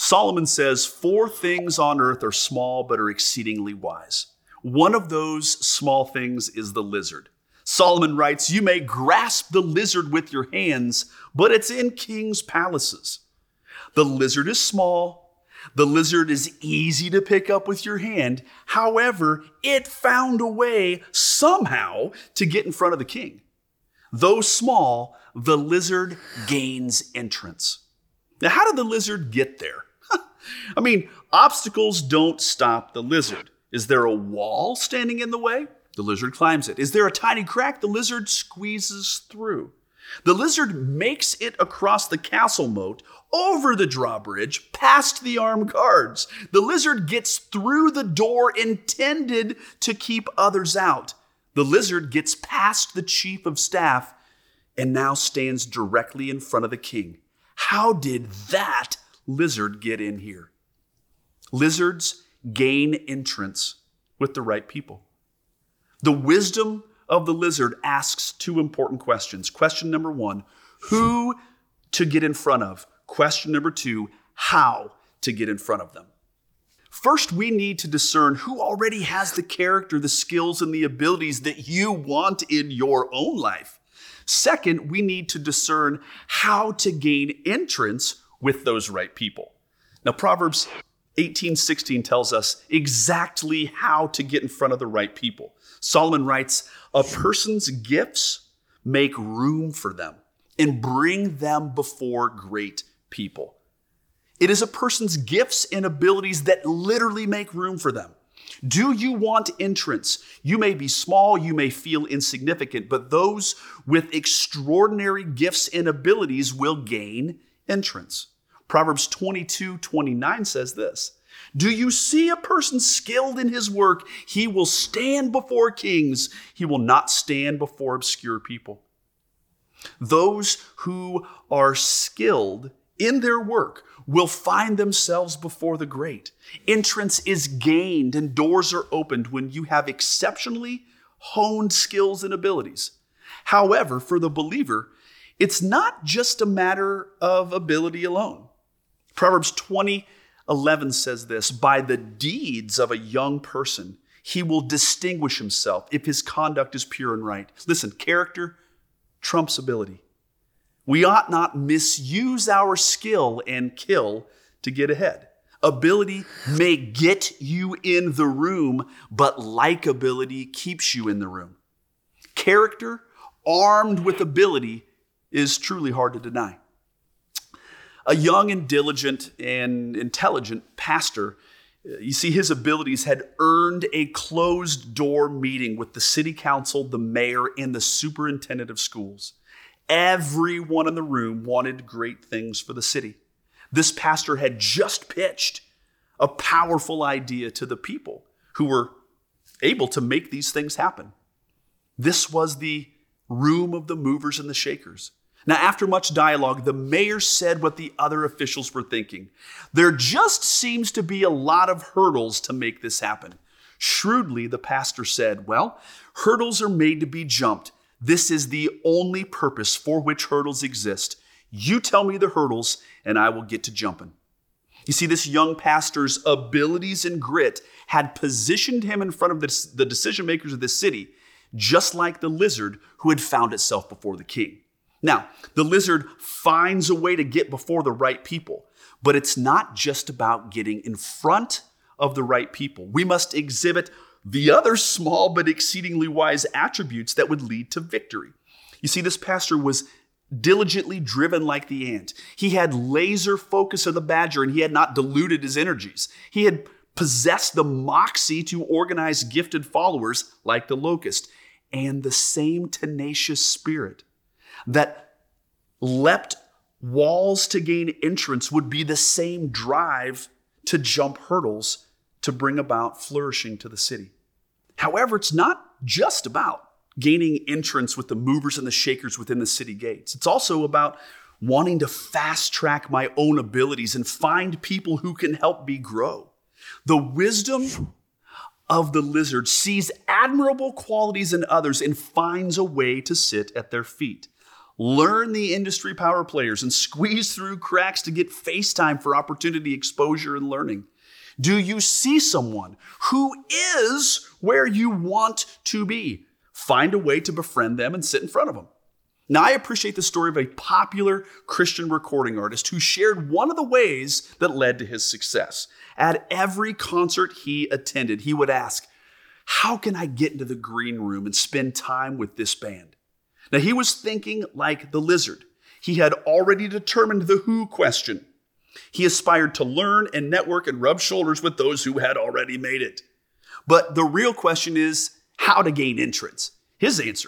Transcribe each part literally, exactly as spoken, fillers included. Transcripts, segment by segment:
Solomon says, four things on earth are small but are exceedingly wise. One of those small things is the lizard. Solomon writes, you may grasp the lizard with your hands, but it's in kings' palaces. The lizard is small. The lizard is easy to pick up with your hand. However, it found a way somehow to get in front of the king. Though small, the lizard gains entrance. Now, how did the lizard get there? I mean, obstacles don't stop the lizard. Is there a wall standing in the way? The lizard climbs it. Is there a tiny crack? The lizard squeezes through. The lizard makes it across the castle moat, over the drawbridge, past the armed guards. The lizard gets through the door intended to keep others out. The lizard gets past the chief of staff and now stands directly in front of the king. How did that lizard get in here? Lizards gain entrance with the right people. The wisdom of the lizard asks two important questions. Question number one, who to get in front of? Question number two, how to get in front of them? First, we need to discern who already has the character, the skills, and the abilities that you want in your own life. Second, we need to discern how to gain entrance with those right people. Now, Proverbs eighteen sixteen tells us exactly how to get in front of the right people. Solomon writes, a person's gifts make room for them and bring them before great people. It is a person's gifts and abilities that literally make room for them. Do you want entrance? You may be small, you may feel insignificant, but those with extraordinary gifts and abilities will gain entrance. Proverbs twenty-two twenty-nine says this, do you see a person skilled in his work? He will stand before kings. He will not stand before obscure people. Those who are skilled in their work will find themselves before the great. Entrance is gained and doors are opened when you have exceptionally honed skills and abilities. However, for the believer, it's not just a matter of ability alone. Proverbs twenty eleven says this, by the deeds of a young person, he will distinguish himself if his conduct is pure and right. Listen, character trumps ability. We ought not misuse our skill and kill to get ahead. Ability may get you in the room, but likability keeps you in the room. Character armed with ability is truly hard to deny. A young and diligent and intelligent pastor, you see, his abilities had earned a closed door meeting with the city council, the mayor, and the superintendent of schools. Everyone in the room wanted great things for the city. This pastor had just pitched a powerful idea to the people who were able to make these things happen. This was the room of the movers and the shakers. Now, after much dialogue, the mayor said what the other officials were thinking. There just seems to be a lot of hurdles to make this happen. Shrewdly, the pastor said, well, hurdles are made to be jumped. This is the only purpose for which hurdles exist. You tell me the hurdles and I will get to jumping. You see, this young pastor's abilities and grit had positioned him in front of the, the decision makers of the city, just like the lizard who had found itself before the king. Now, the lizard finds a way to get before the right people, but it's not just about getting in front of the right people. We must exhibit the other small but exceedingly wise attributes that would lead to victory. You see, this pastor was diligently driven like the ant. He had laser focus of the badger, and he had not diluted his energies. He had possessed the moxie to organize gifted followers like the locust, and the same tenacious spirit that leapt walls to gain entrance would be the same drive to jump hurdles to bring about flourishing to the city. However, it's not just about gaining entrance with the movers and the shakers within the city gates. It's also about wanting to fast track my own abilities and find people who can help me grow. The wisdom of the lizard sees admirable qualities in others and finds a way to sit at their feet. Learn the industry power players and squeeze through cracks to get FaceTime for opportunity, exposure, and learning. Do you see someone who is where you want to be? Find a way to befriend them and sit in front of them. Now, I appreciate the story of a popular Christian recording artist who shared one of the ways that led to his success. At every concert he attended, he would ask, how can I get into the green room and spend time with this band? Now, he was thinking like the Lizard. He had already determined the who question. He aspired to learn and network and rub shoulders with those who had already made it. But the real question is how to gain entrance. His answer: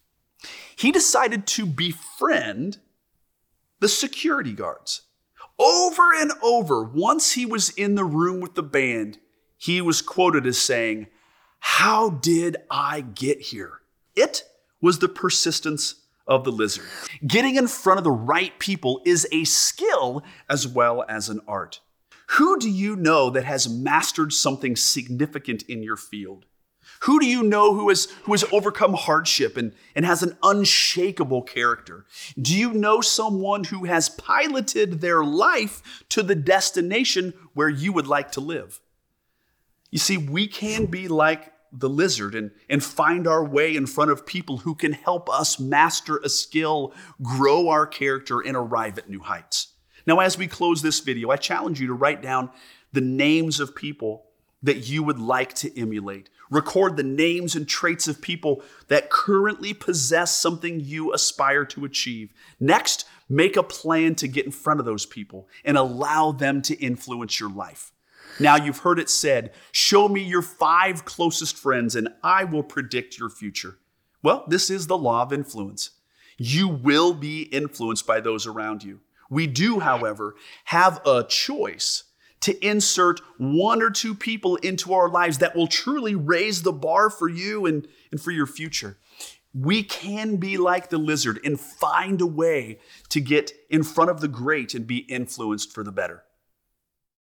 he decided to befriend the security guards. Over and over, once he was in the room with the band, he was quoted as saying, "How did I get here?" It was the persistence of the Lizard. Getting in front of the right people is a skill as well as an art. Who do you know that has mastered something significant in your field? Who do you know who has, who has overcome hardship and, and has an unshakable character? Do you know someone who has piloted their life to the destination where you would like to live? You see, we can be like the Lizard and, and find our way in front of people who can help us master a skill, grow our character, and arrive at new heights. Now, as we close this video, I challenge you to write down the names of people that you would like to emulate. Record the names and traits of people that currently possess something you aspire to achieve. Next, make a plan to get in front of those people and allow them to influence your life. Now, you've heard it said, show me your five closest friends and I will predict your future. Well, this is the law of influence. You will be influenced by those around you. We do, however, have a choice to insert one or two people into our lives that will truly raise the bar for you and, and for your future. We can be like the Lizard and find a way to get in front of the great and be influenced for the better.